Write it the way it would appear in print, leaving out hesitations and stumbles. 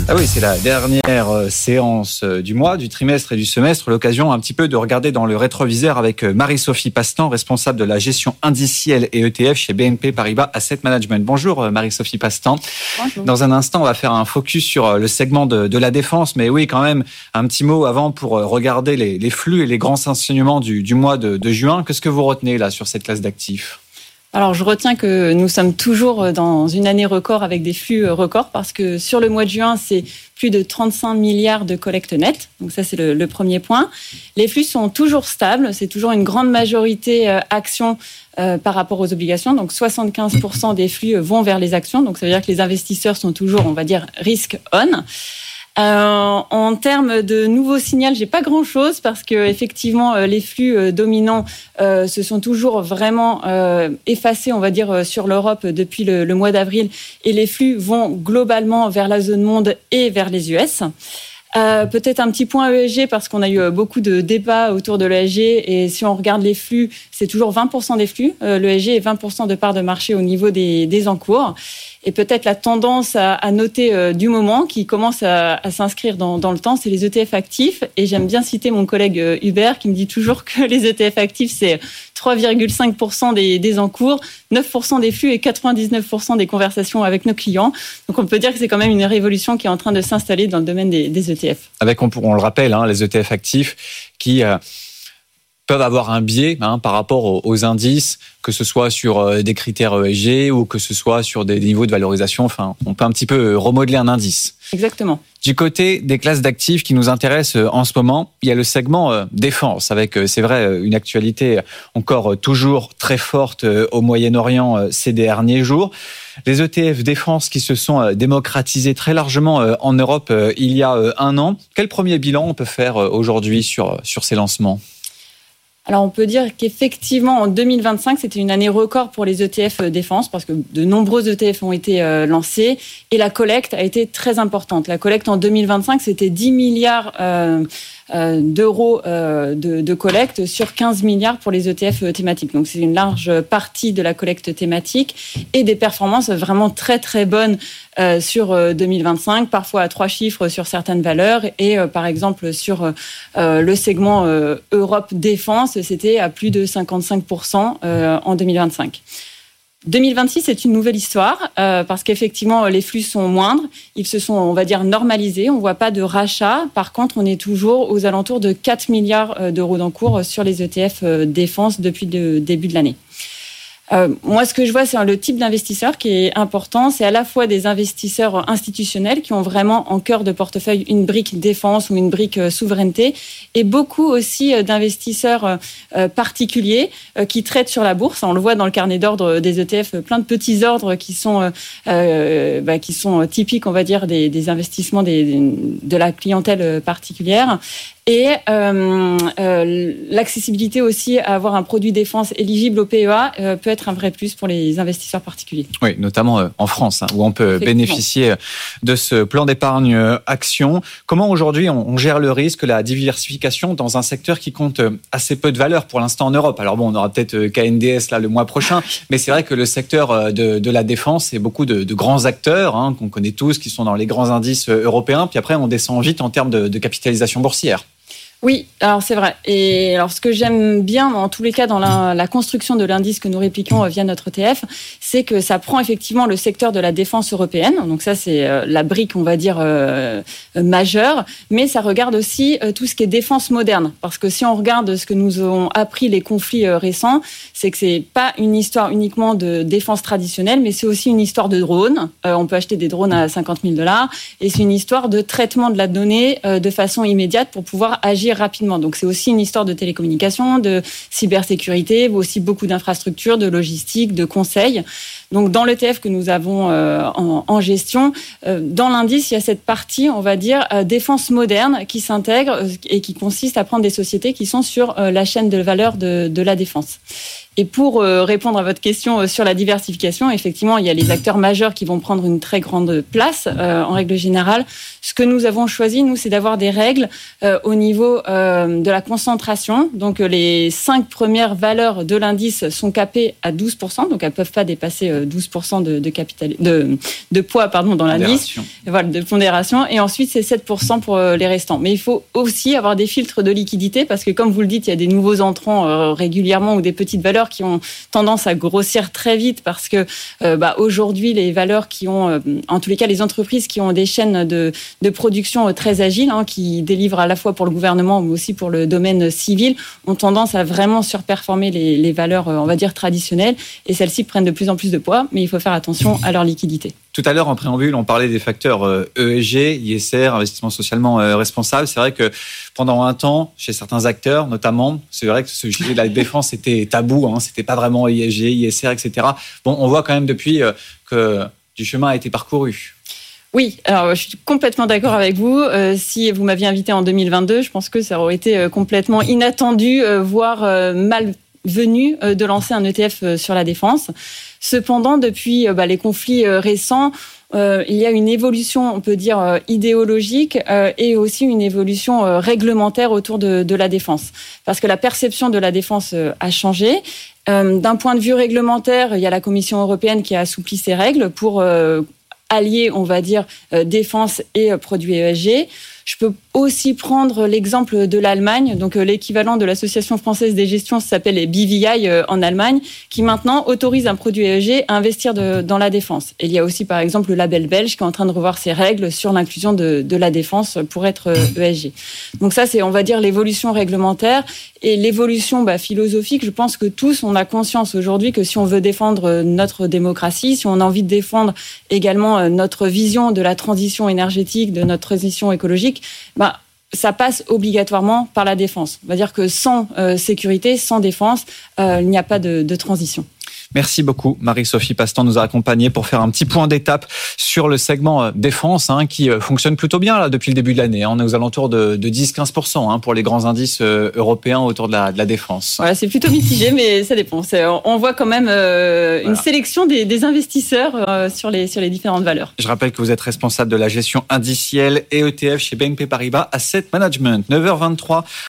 Ah oui, c'est la dernière séance du mois, du trimestre et du semestre. L'occasion un petit peu de regarder dans le rétroviseur avec Marie-Sophie Pastan, responsable de la gestion indicielle et ETF chez BNP Paribas Asset Management. Bonjour Marie-Sophie Pastan. Bonjour. Dans un instant, on va faire un focus sur le segment de la défense. Mais oui, quand même, un petit mot avant pour regarder les flux et les grands enseignements du mois de juin. Qu'est-ce que vous retenez là sur cette classe d'actifs ? Alors, je retiens que nous sommes toujours dans une année record avec des flux records parce que sur le mois de juin, c'est plus de 35 milliards de collecte nette. Donc ça, c'est le premier point. Les flux sont toujours stables. C'est toujours une grande majorité actions par rapport aux obligations. Donc 75% des flux vont vers les actions. Donc ça veut dire que les investisseurs sont toujours, on va dire, risk on. En termes de nouveaux signaux, j'ai pas grand-chose parce que effectivement les flux dominants se sont toujours vraiment effacés, on va dire, sur l'Europe depuis le mois d'avril, et les flux vont globalement vers la zone monde et vers les US. Peut-être un petit point ESG parce qu'on a eu beaucoup de débats autour de l'ESG, et si on regarde les flux, c'est toujours 20% des flux. L'ESG est 20% de part de marché au niveau des encours. Et peut-être la tendance à noter du moment qui commence à s'inscrire dans le temps, c'est les ETF actifs. Et j'aime bien citer mon collègue Hubert qui me dit toujours que les ETF actifs, c'est 3,5% des encours, 9% des flux et 99% des conversations avec nos clients. Donc on peut dire que c'est quand même une révolution qui est en train de s'installer dans le domaine des ETF. Avec, on le rappelle, les ETF actifs qui peuvent avoir un biais par rapport aux indices, que ce soit sur des critères ESG ou que ce soit sur des niveaux de valorisation. Enfin, on peut un petit peu remodeler un indice. Exactement. Du côté des classes d'actifs qui nous intéressent en ce moment, il y a le segment défense avec, c'est vrai, une actualité encore toujours très forte au Moyen-Orient ces derniers jours. Les ETF défense qui se sont démocratisés très largement en Europe il y a un an. Quel premier bilan on peut faire aujourd'hui sur ces lancements ? Alors, on peut dire qu'effectivement, en 2025, c'était une année record pour les ETF défense parce que de nombreux ETF ont été lancés et la collecte a été très importante. La collecte en 2025, c'était 10 milliards d'euros de collecte sur 15 milliards pour les ETF thématiques. Donc, c'est une large partie de la collecte thématique et des performances vraiment très, très bonnes sur 2025, parfois à 3 chiffres sur certaines valeurs. Et par exemple, sur le segment Europe Défense, c'était à plus de 55% en 2025. 2026, c'est une nouvelle histoire parce qu'effectivement, les flux sont moindres. Ils se sont, on va dire, normalisés. On ne voit pas de rachat. Par contre, on est toujours aux alentours de 4 milliards d'euros d'encours sur les ETF défense depuis le début de l'année. Moi, ce que je vois, c'est le type d'investisseur qui est important. C'est à la fois des investisseurs institutionnels qui ont vraiment en cœur de portefeuille une brique défense ou une brique souveraineté, et beaucoup aussi d'investisseurs particuliers qui traitent sur la bourse. On le voit dans le carnet d'ordre des ETF, plein de petits ordres qui sont typiques, on va dire, des investissements de la clientèle particulière. Et l'accessibilité aussi à avoir un produit défense éligible au PEA peut être un vrai plus pour les investisseurs particuliers. Oui, notamment en France, où on peut bénéficier de ce plan d'épargne action. Comment aujourd'hui on gère le risque, la diversification dans un secteur qui compte assez peu de valeur pour l'instant en Europe ? Alors bon, on aura peut-être KNDS là le mois prochain, mais c'est vrai que le secteur de la défense, c'est beaucoup de grands acteurs qu'on connaît tous, qui sont dans les grands indices européens, puis après on descend vite en termes de capitalisation boursière. Oui, alors c'est vrai. Et alors ce que j'aime bien, en tous les cas, dans la construction de l'indice que nous répliquons via notre ETF, c'est que ça prend effectivement le secteur de la défense européenne. Donc ça, c'est la brique, on va dire, majeure. Mais ça regarde aussi tout ce qui est défense moderne. Parce que si on regarde ce que nous ont appris les conflits récents, c'est que c'est pas une histoire uniquement de défense traditionnelle, mais c'est aussi une histoire de drones. On peut acheter des drones à $50,000. Et c'est une histoire de traitement de la donnée de façon immédiate pour pouvoir agir rapidement. Donc, c'est aussi une histoire de télécommunications, de cybersécurité, mais aussi beaucoup d'infrastructures, de logistique, de conseils. Donc, dans l'ETF que nous avons en gestion, dans l'indice, il y a cette partie, on va dire, défense moderne qui s'intègre et qui consiste à prendre des sociétés qui sont sur la chaîne de valeur de la défense. Et pour répondre à votre question sur la diversification, effectivement, il y a les acteurs majeurs qui vont prendre une très grande place en règle générale. Ce que nous avons choisi, nous, c'est d'avoir des règles au niveau de la concentration. Donc, les 5 premières valeurs de l'indice sont capées à 12%, donc elles ne peuvent pas dépasser 12% de poids dans l'indice, voilà, de pondération. Et ensuite, c'est 7% pour les restants. Mais il faut aussi avoir des filtres de liquidité parce que, comme vous le dites, il y a des nouveaux entrants régulièrement ou des petites valeurs qui ont tendance à grossir très vite parce que aujourd'hui, les valeurs qui ont, en tous les cas, les entreprises qui ont des chaînes de production très agiles, qui délivrent à la fois pour le gouvernement mais aussi pour le domaine civil, ont tendance à vraiment surperformer les valeurs, on va dire, traditionnelles. Et celles-ci prennent de plus en plus de poids, mais il faut faire attention à leur liquidité. Tout à l'heure, en préambule, on parlait des facteurs ESG, ISR, investissement socialement responsable. C'est vrai que pendant un temps, chez certains acteurs, notamment, c'est vrai que ce sujet de la défense était tabou, c'était pas vraiment ESG, ISR, etc. Bon, on voit quand même depuis que du chemin a été parcouru. Oui, alors je suis complètement d'accord avec vous. Si vous m'aviez invité en 2022, je pense que ça aurait été complètement inattendu, voire malvenu de lancer un ETF sur la défense. Cependant, depuis les conflits récents, il y a une évolution, on peut dire, idéologique et aussi une évolution réglementaire autour de la défense. Parce que la perception de la défense a changé. D'un point de vue réglementaire, il y a la Commission européenne qui a assoupli ses règles pour allier, on va dire, défense et produits ESG. Je peux aussi prendre l'exemple de l'Allemagne, donc l'équivalent de l'Association française des gestions s'appelle les BVI en Allemagne, qui maintenant autorise un produit ESG à investir dans la défense. Et il y a aussi par exemple le label belge qui est en train de revoir ses règles sur l'inclusion de la défense pour être ESG. Donc ça, c'est, on va dire, l'évolution réglementaire et l'évolution philosophique. Je pense que tous, on a conscience aujourd'hui que si on veut défendre notre démocratie, si on a envie de défendre également notre vision de la transition énergétique, de notre transition écologique, ça passe obligatoirement par la défense. On va dire que sans sécurité, sans défense, il n'y a pas de transition. Merci beaucoup, Marie-Sophie Pastan nous a accompagnés pour faire un petit point d'étape sur le segment défense qui fonctionne plutôt bien là, depuis le début de l'année. On est aux alentours de 10-15% pour les grands indices européens autour de la défense. Voilà, c'est plutôt mitigé, mais ça dépend. On voit quand même une sélection des investisseurs sur les différentes valeurs. Je rappelle que vous êtes responsable de la gestion indicielle et ETF chez BNP Paribas Asset Management. 9h23,